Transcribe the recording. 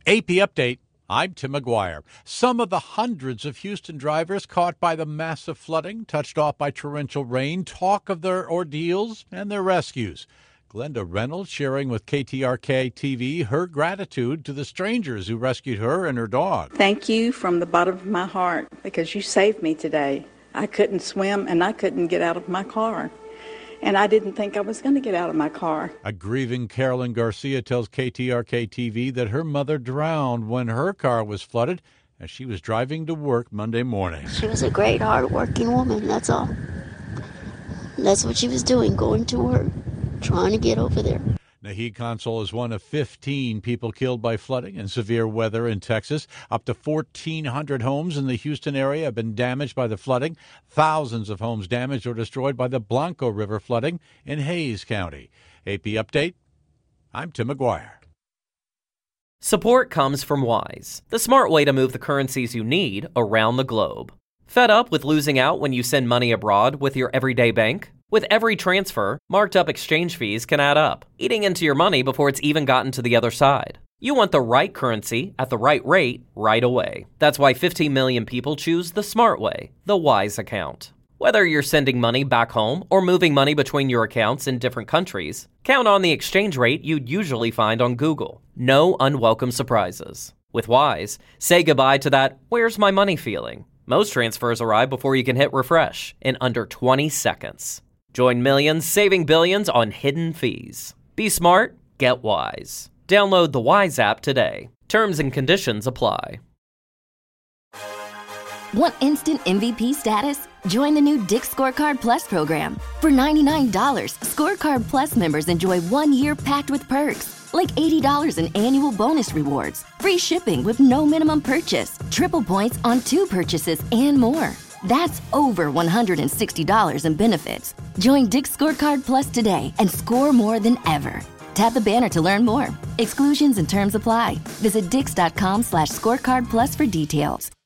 AP Update. I'm Tim McGuire. Some of the hundreds of Houston drivers caught by the massive flooding, touched off by torrential rain, talk of their ordeals and their rescues. Glenda Reynolds sharing with KTRK TV her gratitude to the strangers who rescued her and her dog. Thank you from the bottom of my heart because you saved me today. I couldn't swim and I couldn't get out of my car. And I didn't think I was going to get out of my car. A grieving Carolyn Garcia tells KTRK TV that her mother drowned when her car was flooded as she was driving to work Monday morning. She was a great, hard-working woman, that's all. That's what she was doing, going to work, trying to get over there. Naheed Consol is one of 15 people killed by flooding and severe weather in Texas. Up to 1,400 homes in the Houston area have been damaged by the flooding. Thousands of homes damaged or destroyed by the Blanco River flooding in Hays County. AP Update, I'm Tim McGuire. Support comes from Wise, the smart way to move the currencies you need around the globe. Fed up with losing out when you send money abroad with your everyday bank? With every transfer, marked up exchange fees can add up, eating into your money before it's even gotten to the other side. You want the right currency at the right rate right away. That's why 15 million people choose the smart way, the Wise account. Whether you're sending money back home or moving money between your accounts in different countries, count on the exchange rate you'd usually find on Google. No unwelcome surprises. With Wise, say goodbye to that "where's my money" feeling. Most transfers arrive before you can hit refresh in under 20 seconds. Join millions saving billions on hidden fees. Be smart, get Wise. Download the Wise app today. Terms and conditions apply. Want instant MVP status? Join the new Dick's Scorecard Plus program. For $99, Scorecard Plus members enjoy 1 year packed with perks, like $80 in annual bonus rewards, free shipping with no minimum purchase, triple points on 2 purchases, and more. That's over $160 in benefits. Join Dick's Scorecard Plus today and score more than ever. Tap the banner to learn more. Exclusions and terms apply. Visit dix.com/scorecard plus for details.